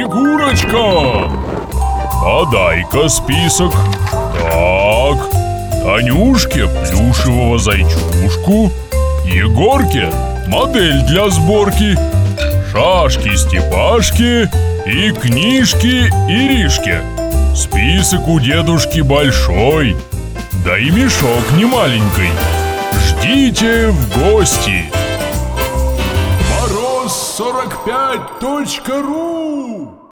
Снегурочка, подай-ка список. Так, Танюшке плюшевого зайчушку, Егорке модель для сборки, Шашки-Степашке и книжки Иришке. Список у дедушки большой, да и мешок не маленький. Ждите в гости. Мороз45.ру